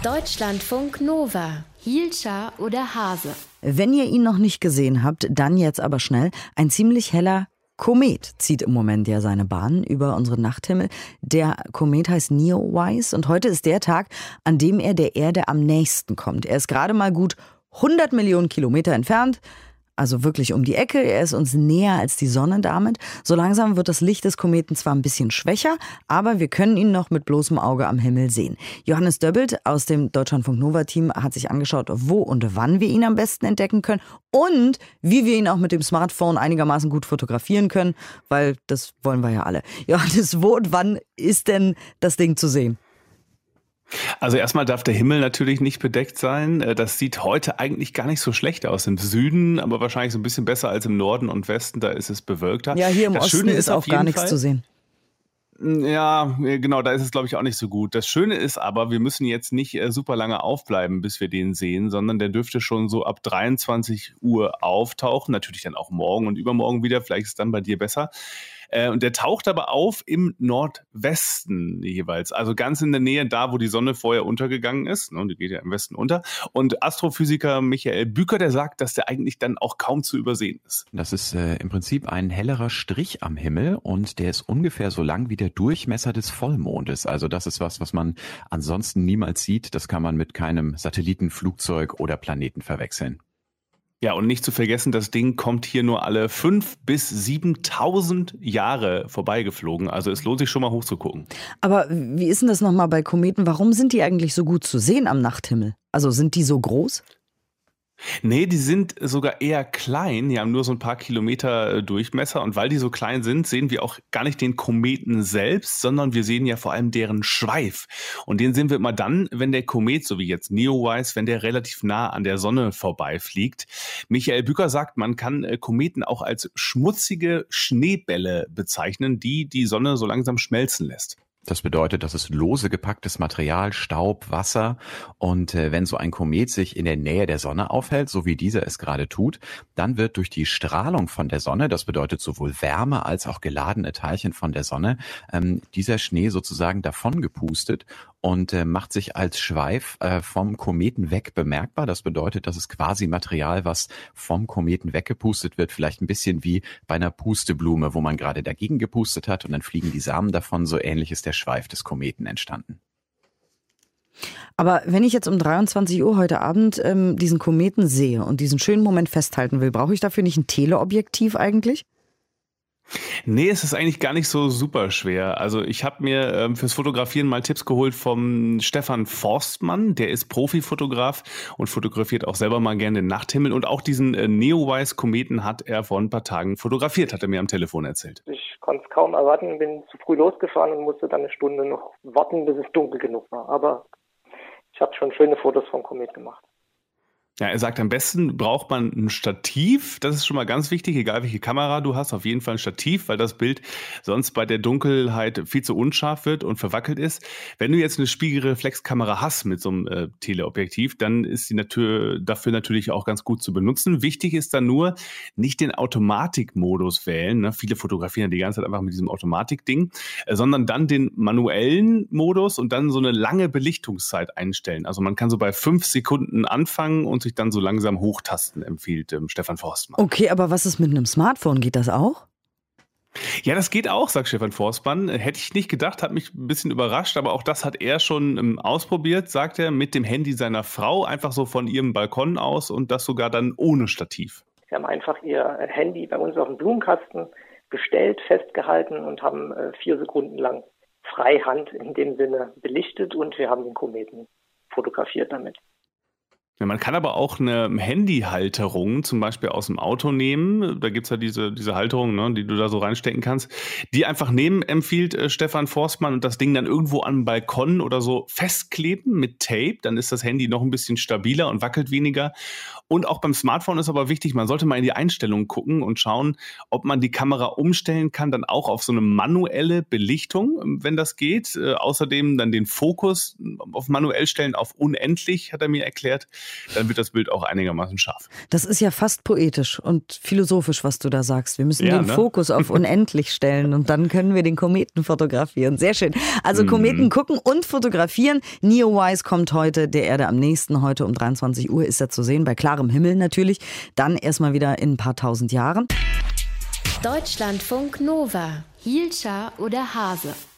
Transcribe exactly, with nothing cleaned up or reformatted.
Deutschlandfunk Nova. Hielscher oder Hase? Wenn ihr ihn noch nicht gesehen habt, dann jetzt aber schnell. Ein ziemlich heller Komet zieht im Moment ja seine Bahn über unseren Nachthimmel. Der Komet heißt Neowise und heute ist der Tag, an dem er der Erde am nächsten kommt. Er ist gerade mal gut hundert Millionen Kilometer entfernt. Also wirklich um die Ecke, er ist uns näher als die Sonne damit. So langsam wird das Licht des Kometen zwar ein bisschen schwächer, aber wir können ihn noch mit bloßem Auge am Himmel sehen. Johannes Döbbelt aus dem Deutschlandfunk Nova-Team hat sich angeschaut, wo und wann wir ihn am besten entdecken können und wie wir ihn auch mit dem Smartphone einigermaßen gut fotografieren können, weil das wollen wir ja alle. Johannes, wo und wann ist denn das Ding zu sehen? Also erstmal darf der Himmel natürlich nicht bedeckt sein. Das sieht heute eigentlich gar nicht so schlecht aus im Süden, aber wahrscheinlich so ein bisschen besser als im Norden und Westen, da ist es bewölkter. Ja, hier im das Osten Schöne ist auch gar nichts Fall, zu sehen. Ja, genau, da ist es, glaube ich, auch nicht so gut. Das Schöne ist aber, wir müssen jetzt nicht äh, super lange aufbleiben, bis wir den sehen, sondern der dürfte schon so ab dreiundzwanzig Uhr auftauchen. Natürlich dann auch morgen und übermorgen wieder, vielleicht ist es dann bei dir besser. Äh, und der taucht aber auf im Nordwesten jeweils, also ganz in der Nähe da, wo die Sonne vorher untergegangen ist. Ne, die geht ja im Westen unter. Und Astrophysiker Michael Bücker, der sagt, dass der eigentlich dann auch kaum zu übersehen ist. Das ist äh, im Prinzip ein hellerer Strich am Himmel und der ist ungefähr so lang wie der Durchmesser des Vollmondes. Also das ist was, was man ansonsten niemals sieht. Das kann man mit keinem Satelliten, Flugzeug oder Planeten verwechseln. Ja, und nicht zu vergessen, das Ding kommt hier nur alle fünf bis siebentausend Jahre vorbeigeflogen. Also es lohnt sich schon mal hochzugucken. Aber wie ist denn das nochmal bei Kometen? Warum sind die eigentlich so gut zu sehen am Nachthimmel? Also sind die so groß? Nee, die sind sogar eher klein. Die haben nur so ein paar Kilometer Durchmesser. Und weil die so klein sind, sehen wir auch gar nicht den Kometen selbst, sondern wir sehen ja vor allem deren Schweif. Und den sehen wir immer dann, wenn der Komet, so wie jetzt Neowise, wenn der relativ nah an der Sonne vorbeifliegt. Michael Bücker sagt, man kann Kometen auch als schmutzige Schneebälle bezeichnen, die die Sonne so langsam schmelzen lässt. Das bedeutet, das ist lose gepacktes Material, Staub, Wasser. Und äh, wenn so ein Komet sich in der Nähe der Sonne aufhält, so wie dieser es gerade tut, dann wird durch die Strahlung von der Sonne, das bedeutet sowohl Wärme als auch geladene Teilchen von der Sonne, ähm, dieser Schnee sozusagen davon gepustet und äh, macht sich als Schweif äh, vom Kometen weg bemerkbar. Das bedeutet, das ist quasi Material, was vom Kometen weggepustet wird, vielleicht ein bisschen wie bei einer Pusteblume, wo man gerade dagegen gepustet hat und dann fliegen die Samen davon. So ähnlich ist der Schweif des Kometen entstanden. Aber wenn ich jetzt um dreiundzwanzig Uhr heute Abend ähm, diesen Kometen sehe und diesen schönen Moment festhalten will, brauche ich dafür nicht ein Teleobjektiv eigentlich? Nee, es ist eigentlich gar nicht so super schwer. Also ich habe mir ähm, fürs Fotografieren mal Tipps geholt vom Stefan Forstmann. Der ist Profifotograf und fotografiert auch selber mal gerne den Nachthimmel. Und auch diesen äh, Neowise-Kometen hat er vor ein paar Tagen fotografiert, hat er mir am Telefon erzählt. Ich konnte es kaum erwarten, bin zu früh losgefahren und musste dann eine Stunde noch warten, bis es dunkel genug war. Aber ich habe schon schöne Fotos vom Komet gemacht. Ja, er sagt, am besten braucht man ein Stativ. Das ist schon mal ganz wichtig, egal welche Kamera du hast, auf jeden Fall ein Stativ, weil das Bild sonst bei der Dunkelheit viel zu unscharf wird und verwackelt ist. Wenn du jetzt eine Spiegelreflexkamera hast mit so einem äh, Teleobjektiv, dann ist die natür- dafür natürlich auch ganz gut zu benutzen. Wichtig ist dann nur, nicht den Automatikmodus wählen. Ne? Viele fotografieren die ganze Zeit einfach mit diesem Automatikding, äh, sondern dann den manuellen Modus und dann so eine lange Belichtungszeit einstellen. Also man kann so bei fünf Sekunden anfangen und sich dann so langsam hochtasten, empfiehlt ähm, Stefan Forstmann. Okay, aber was ist mit einem Smartphone? Geht das auch? Ja, das geht auch, sagt Stefan Forstmann. Hätte ich nicht gedacht, hat mich ein bisschen überrascht, aber auch das hat er schon ähm, ausprobiert, sagt er, mit dem Handy seiner Frau, einfach so von ihrem Balkon aus und das sogar dann ohne Stativ. Sie haben einfach ihr Handy bei uns auf dem Blumenkasten gestellt, festgehalten und haben äh, vier Sekunden lang Freihand in dem Sinne belichtet und wir haben den Kometen fotografiert damit. Ja, man kann aber auch eine Handyhalterung zum Beispiel aus dem Auto nehmen. Da gibt's ja diese, diese Halterung, ne, die du da so reinstecken kannst. Die einfach nehmen, empfiehlt äh, Stefan Forstmann, und das Ding dann irgendwo am Balkon oder so festkleben mit Tape. Dann ist das Handy noch ein bisschen stabiler und wackelt weniger. Und auch beim Smartphone ist aber wichtig, man sollte mal in die Einstellungen gucken und schauen, ob man die Kamera umstellen kann, dann auch auf so eine manuelle Belichtung, wenn das geht. Äh, außerdem dann den Fokus auf manuell stellen auf unendlich, hat er mir erklärt. dann wird das Bild auch einigermaßen scharf. Das ist ja fast poetisch und philosophisch, was du da sagst. Wir müssen Ja, den ne? Fokus auf unendlich stellen und dann können wir den Kometen fotografieren. Sehr schön. Also Kometen gucken und fotografieren. Neowise kommt heute der Erde am nächsten. Heute um dreiundzwanzig Uhr ist er zu sehen, bei klarem Himmel natürlich. Dann erstmal wieder in ein paar tausend Jahren. Deutschlandfunk Nova. Hielscher oder Hase?